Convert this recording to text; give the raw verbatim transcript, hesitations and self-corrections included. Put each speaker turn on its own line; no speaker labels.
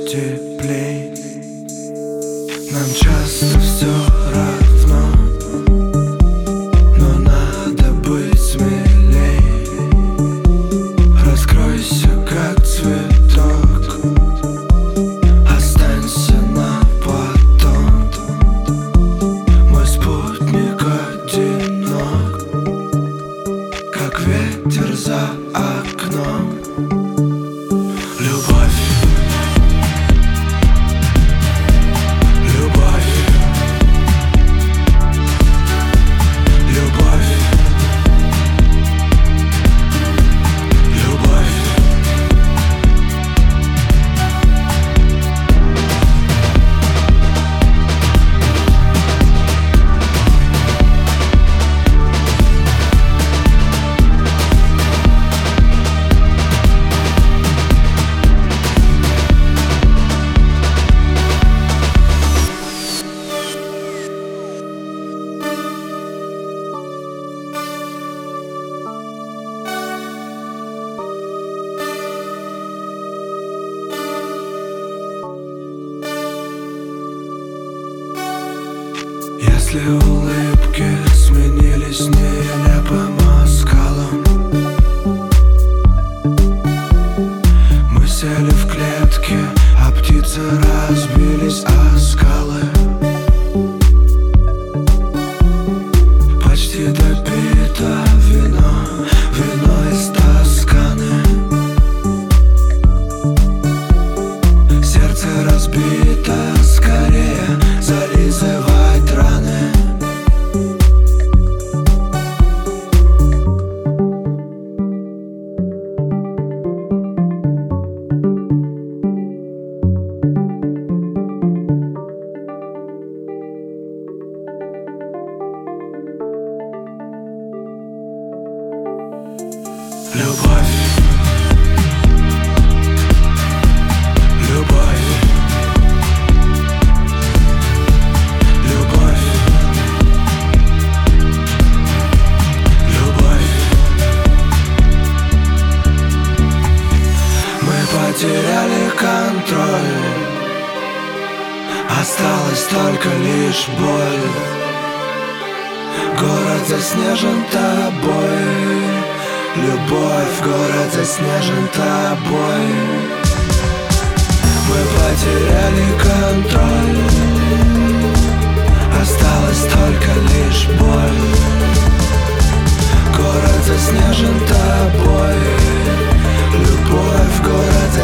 теплей. Нам часто все равно, но надо быть смелей. Раскройся, как цветок, останься на потом. Мой спутник одинок, как ветер за окном. Любовь, если улыбки сменились нелепым оскалом, мы сели в клетке, а птицы разбились о скалы. Почти допито вино, вино из Тосканы. Сердце разбито, скорее зализывать раны. Любовь, любовь, любовь, любовь. Мы потеряли контроль, осталась только лишь боль. Город заснежен тобой, любовь, город заснежен тобой. Мы потеряли контроль, осталась только лишь боль. Город заснежен тобой, любовь, город